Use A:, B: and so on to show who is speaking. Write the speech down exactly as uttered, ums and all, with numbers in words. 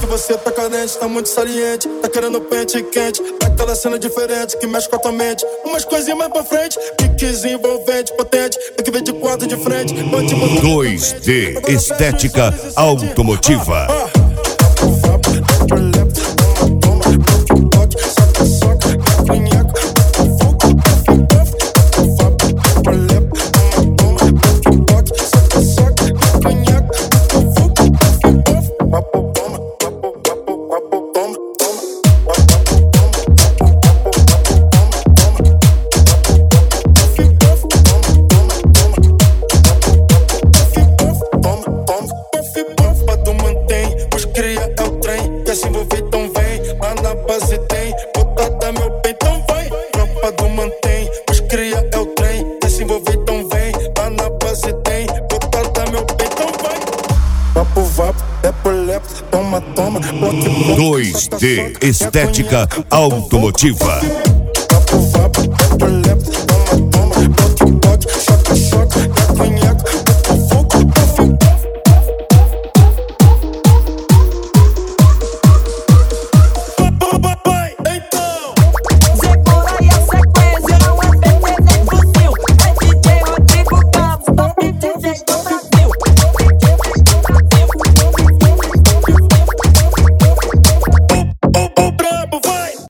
A: que você tá carente, tá muito saliente. Tá querendo pente quente, daquela cena diferente que mexe com a tua mente. Umas coisinhas mais pra frente, piquezinho envolvente, potente. Tem que ver de quatro de frente.
B: dois D Estética Automotiva.
A: Se envolver, então vem, lá na base tem botada meu bem, então vai. Tropa do mantém, os cria é o trem. Quer se envolver, então vem, lá na base tem botada meu bem, então vai. Vapo, vapo, lepo, lepo, toma, toma.
B: dois D Estética Automotiva.